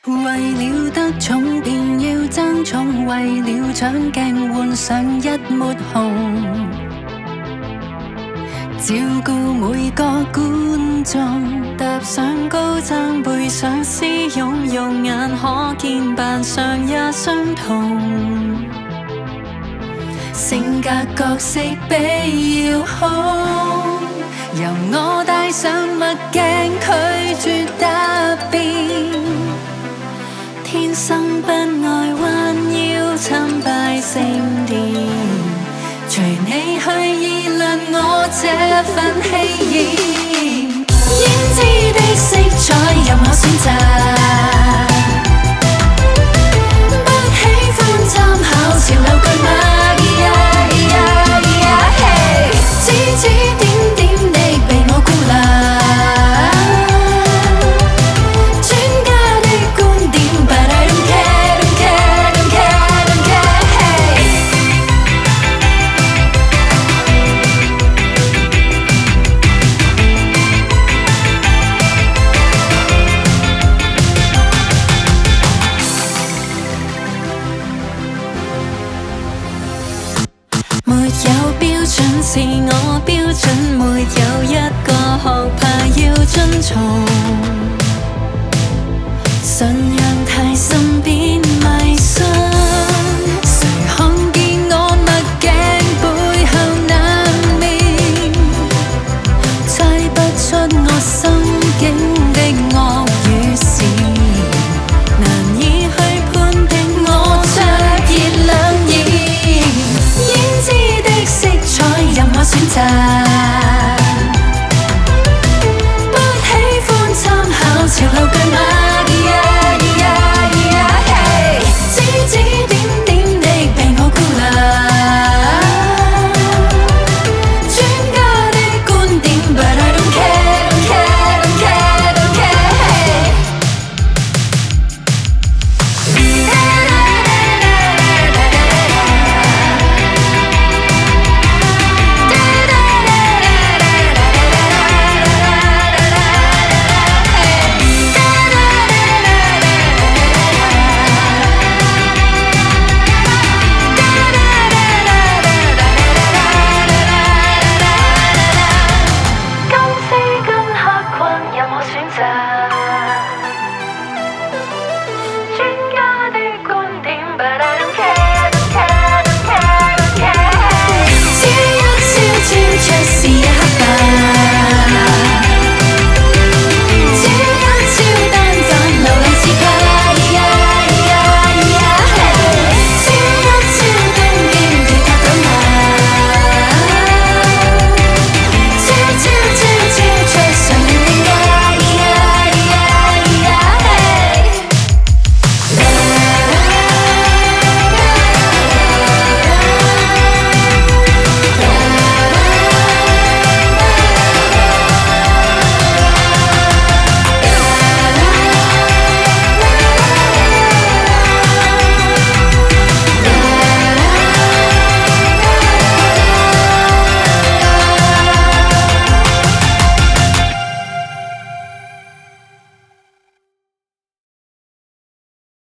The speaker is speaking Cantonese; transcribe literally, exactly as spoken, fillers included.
為了得寵便要爭寵，為了搶鏡換上一抹紅，照顧每個觀眾，踏上高踭背上絲絨，肉眼可見扮相也相同，性格角色比要好，由我戴上墨鏡拒絕答辯，天生不愛彎腰參拜聖殿，隨你去議論我這份氣焰，胭脂的色彩任我選擇，不喜歡參考潮流巨馬，指指點點的被我孤立，專家的觀點 But I don't care, don't care, don't care, don't care 沒有標準是我標準，沒有一個學派要遵從，信仰太深變迷信，誰看見我墨鏡背後那面，猜不出我心境的愛